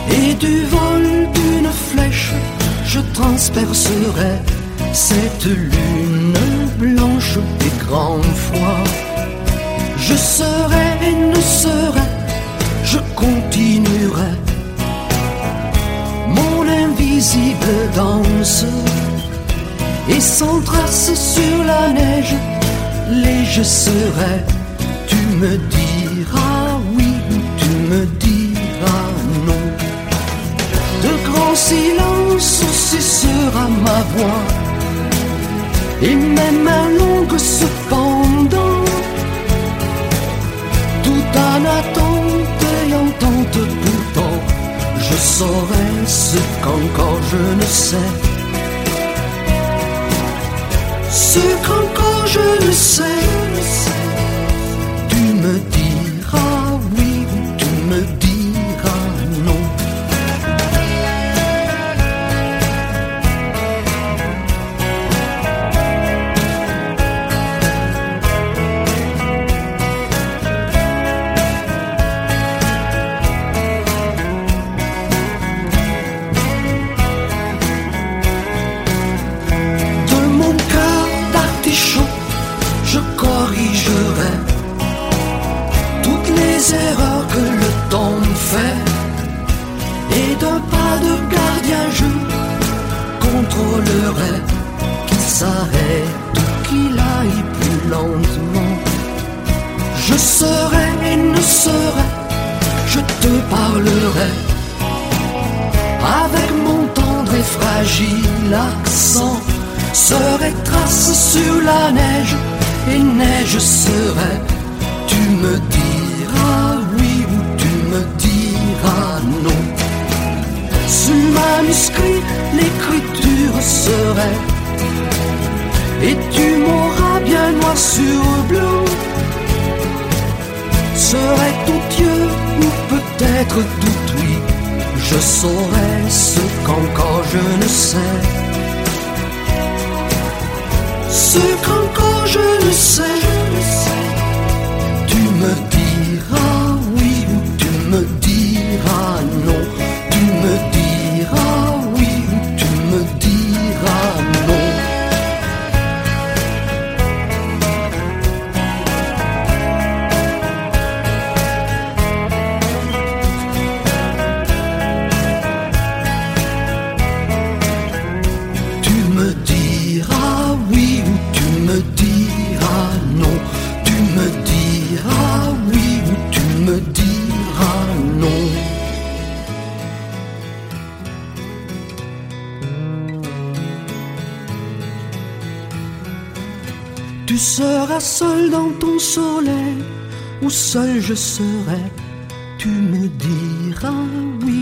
Et du vol d'une flèche, je transpercerai cette lune blanche et grand froid. Je serai et ne serai, je continuerai mon invisible danse. Et sans trace sur la neige, léger serai, tu me diras oui ou tu me diras non. De grands silences aussi sera ma voix, et même un longue cependant, tout en attente et entente pourtant, je saurai ce qu'encore je ne sais. Ce qu'encore je ne sais, tu me diras oui ou tu me diras non. Erreurs que le temps fait, et d'un pas de gardien je contrôlerai qu'il s'arrête ou qu'il aille plus lentement. Je serai et ne serai, je te parlerai avec mon tendre et fragile accent. Serai trace sur la neige et neige serai, tu me diras oui ou tu me diras non. Sur manuscrit l'écriture serait, et tu m'auras bien noir sur blanc. Serait tout Dieu ou peut-être tout oui, je saurai ce qu'encore je ne sais. Ce qu'encore je ne sais, tu me diras oui ou tu me diras non. Tu me diras oui ou tu me diras non. Tu me diras oui ou tu me diras non. Tu me diras oui ou tu me diras non. Tu seras seul dans ton soleil, ou seul je serai. Tu me diras oui